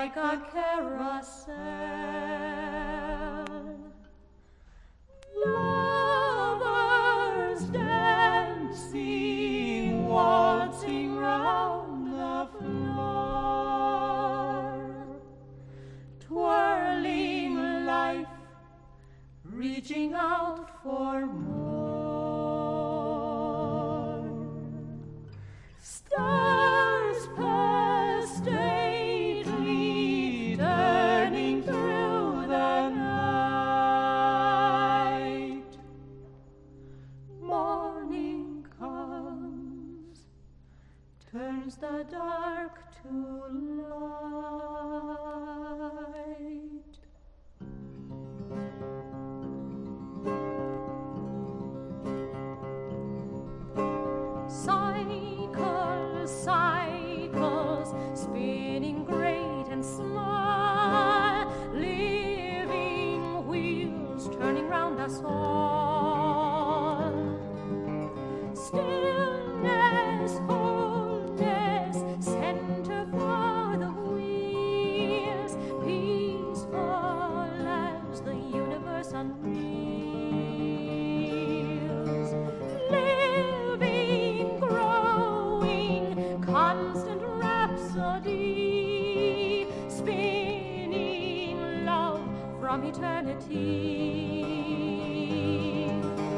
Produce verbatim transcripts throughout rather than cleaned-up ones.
like a carousel. Lovers dancing, waltzing round the floor, twirling life, reaching out for more. Stars pass stately, turning through the night. Morning comes, turns the dark to light. Cycles, cycles, spinning great and small, living wheels turning round us all. Stillness, wholeness, center for the wheels, peaceful as the universe unreels. Living, growing, constant rhapsody, spinning love from eternity.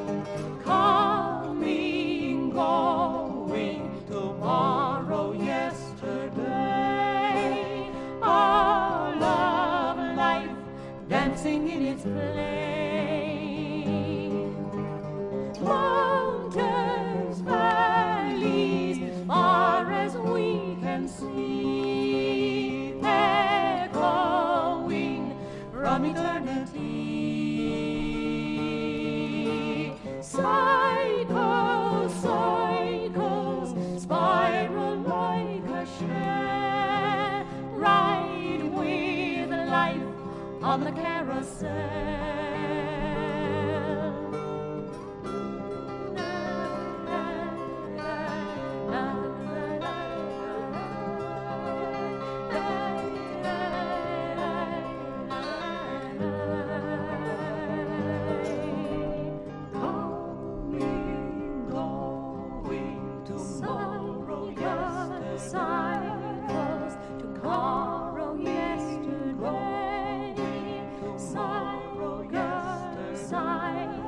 Coming, going, tomorrow, yesterday, all of life dancing in its play. Mountains, valleys, far as we can see, echoing from eternity. Cycles, cycles, spiral like a share, ride with life on the carousel. Cycles, tomorrow, yesterday, cycles, cycles.